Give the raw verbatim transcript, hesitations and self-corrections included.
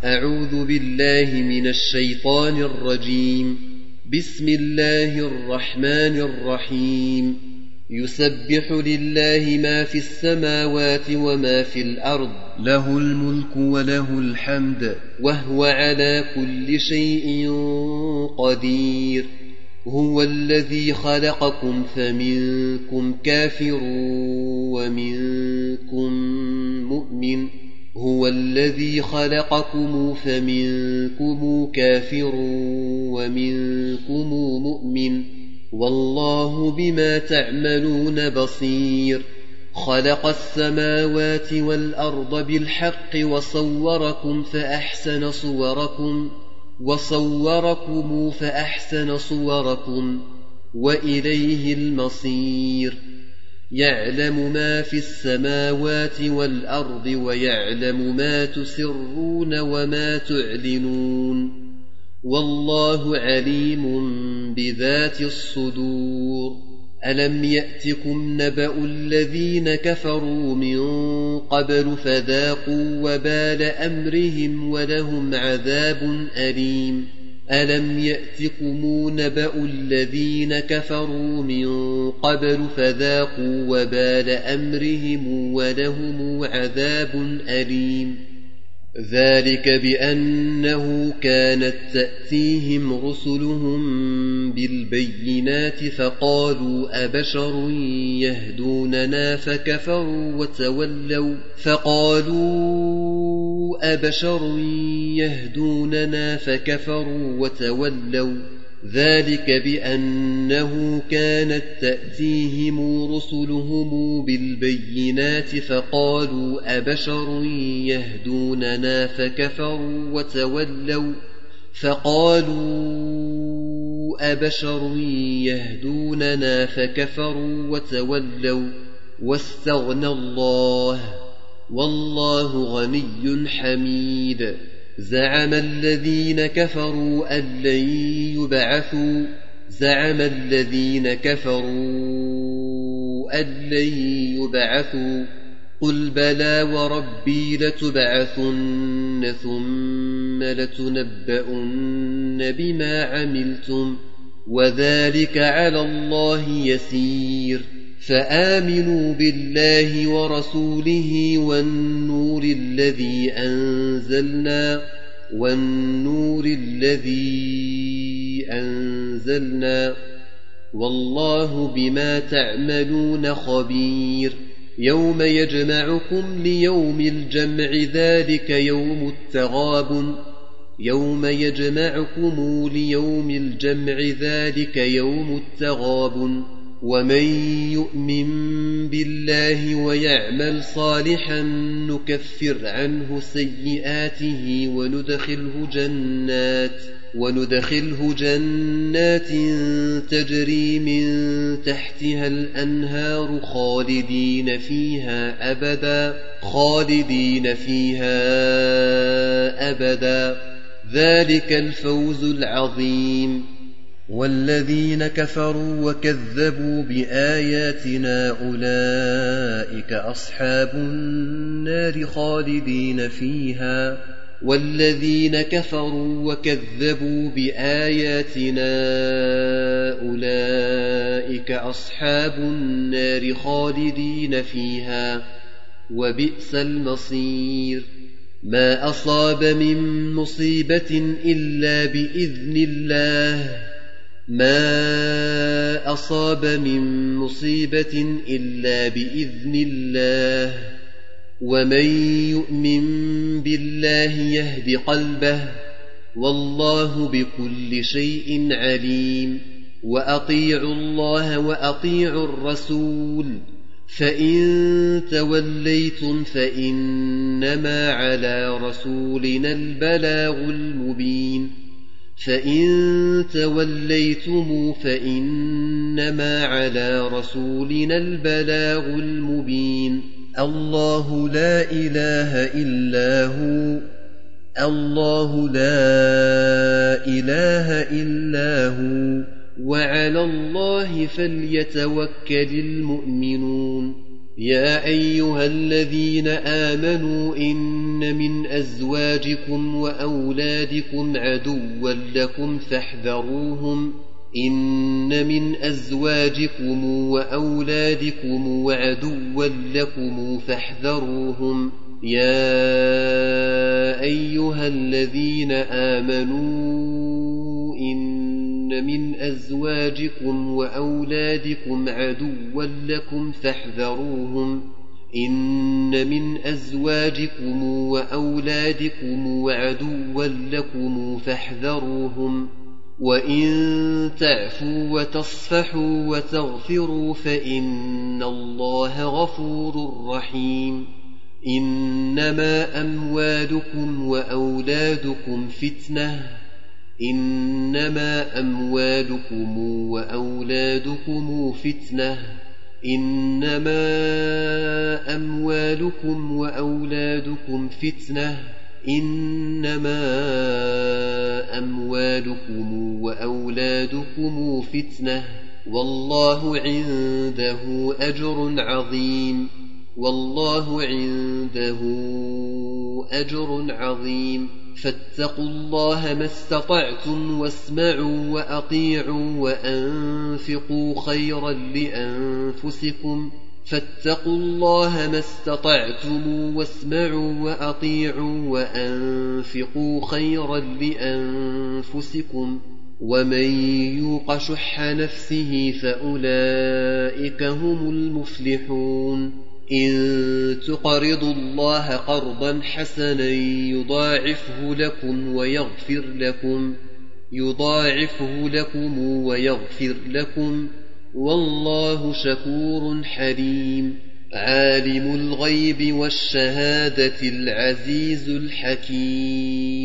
أعوذ بالله من الشيطان الرجيم. بسم الله الرحمن الرحيم. يسبح لله ما في السماوات وما في الأرض، له الملك وله الحمد، وهو على كل شيء قدير. هو الذي خلقكم فمنكم كافر ومنكم مؤمن هو الذي خلقكم فمنكم كافر ومنكم مؤمن والله بما تعملون بصير. خلق السماوات والأرض بالحق وصوركم فأحسن صوركم وصوركم فأحسن صوركم وإليه المصير. يعلم ما في السماوات والأرض ويعلم ما تسرون وما تعلنون والله عليم بذات الصدور. ألم يأتكم نبأ الذين كفروا من قبل فذاقوا وبال أمرهم ولهم عذاب أليم. ألم يأتكم نبأ الذين كفروا من قبل فذاقوا وبال أمرهم ولهم عذاب أليم. ذلك بأنه كانت تأتيهم رسلهم بالبينات فقالوا أبشر يهدوننا فكفروا وتولوا فقالوا أبشر يهدوننا فكفروا وتولوا. ذلك بأنه كانت تأتيهم رسلهم بالبينات فقالوا أبشر يهدوننا فكفروا وتولوا فقالوا أبشر يهدوننا فكفروا وتولوا واستغنى الله والله غني حميد. زعم الذين كفروا أن لن يبعثوا زعم الذين كفروا أن لن يبعثوا قل بلى وربي لتبعثن ثم لتنبؤن بما عملتم وذلك على الله يسير. فآمنوا بالله ورسوله والنور الذي أنزلنا والنور الذي أنزلنا والله بما تعملون خبير. يوم يجمعكم ليوم الجمع ذلك يوم التغابن يوم يجمعكم ليوم الجمع ذلك يوم التغابن. ومن يؤمن بالله ويعمل صالحا نكفر عنه سيئاته وندخله جنات وندخله جنات تجري من تحتها الأنهار خالدين فيها أبدا خالدين فيها أبدا ذلك الفوز العظيم. والذين كفروا وكذبوا بآياتنا أولئك أصحاب النار خالدين فيها والذين كفروا وكذبوا بآياتنا أولئك أصحاب النار خالدين فيها وبئس المصير. ما أصاب من مصيبة إلا بإذن الله ما أصاب من مصيبة إلا بإذن الله ومن يؤمن بالله يهد قلبه والله بكل شيء عليم. وأطيعوا الله وأطيعوا الرسول فإن توليتم فإنما على رسولنا البلاغ المبين فإن توليتم فإنما على رسولنا البلاغ المبين. الله لا إله إلا هو الله لا إله إلا هو وعلى الله فليتوكل المؤمنون. يا أيها الذين آمنوا إن من أزواجكم وأولادكم عدوا لكم فاحذروهم إن من أزواجكم وأولادكم عدوا لكم فاحذروهم يا أيها الذين آمنوا إن من أزواجكم وأولادكم عدوا لكم فاحذروهم إن من أزواجكم وأولادكم عدوا لكم فاحذروهم وإن تعفوا وتصفحوا وتغفروا فإن الله غفور رحيم إنما أموالكم وأولادكم فتنة إنما أموالكم وأولادكم فتنة إنما أموالكم وأولادكم فتنة إنما أموالكم وأولادكم فتنة والله عنده أجر عظيم والله عنده أجر عظيم فاتقوا الله ما استطعتم واسمعوا وأطيعوا وأنفقوا خيرا لأنفسكم فاتقوا الله ما استطعتم واسمعوا وأطيعوا وأنفقوا خيرا لأنفسكم ومن يوق شح نفسه فأولئك هم المفلحون إن تقرضوا الله قرضا حسنا يضاعفه لكم ويغفر لكم يضاعفه لكم ويغفر لكم والله شكور حليم عالم الغيب والشهادة العزيز الحكيم.